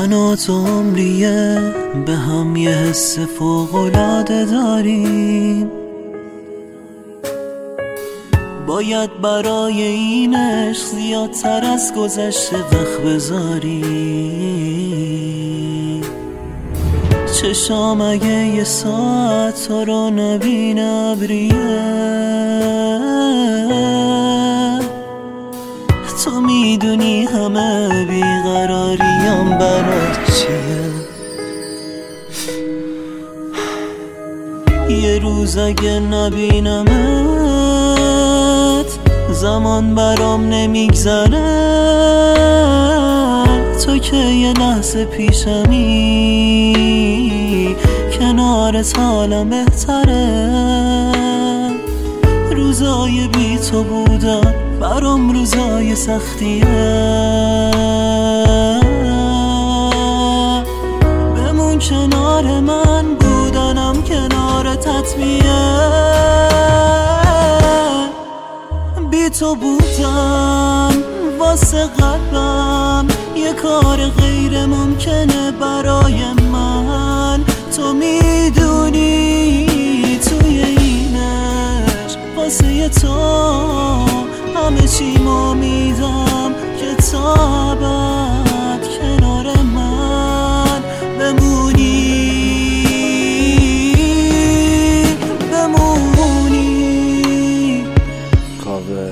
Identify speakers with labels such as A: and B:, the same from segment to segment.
A: من و تو عمریه به هم یه حس فوق‌العاده داریم، باید برای این عشق زیادتر از گذشته وقت بذاری. چشام اگه یه ساعت تو رو نبینه ابریه، تو میدونی همه بیقراریم برات چیه. یه روز اگه نبینمت زمان برام نمیگذره، تو که یه لحظه پیشمی کنارت حالم بهتره. روزای بی تو بودن برام روزای سختیه، بمون کنار من، بودنم کنار تطمیه. بی تو بودن واسه قلبم یه کار غیر ممکنه برای من. تو میدونی توی اینش واسه تو همه چی ما میدم که تا ابد کنار من بمونی.
B: کاوه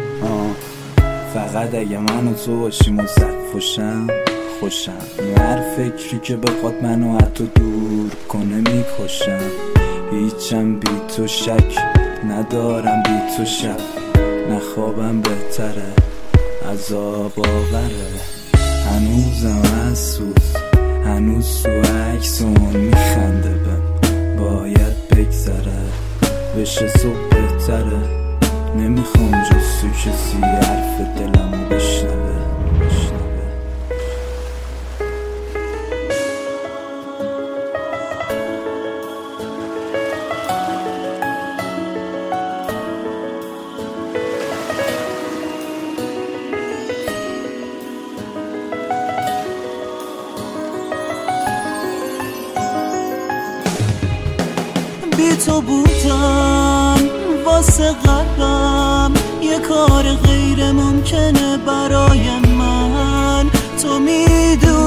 B: فقط اگه من و تو باشیم و خوشم هر فکری که بخواد منو حتی دور کنه میکشم. هیچم بی تو شک ندارم، بی تو شب نخوابم بهتره، عذاب آوره. هنوزم از سوز هنوز تو عکسون میخنده بهم، باید بگذره بشه صبح بهتره. نمیخوام جز تو کسی حرف دلمو بشنوه.
A: بی تو بودن واسه قلبم یه کار غیر ممکنه برای من. تو میدونی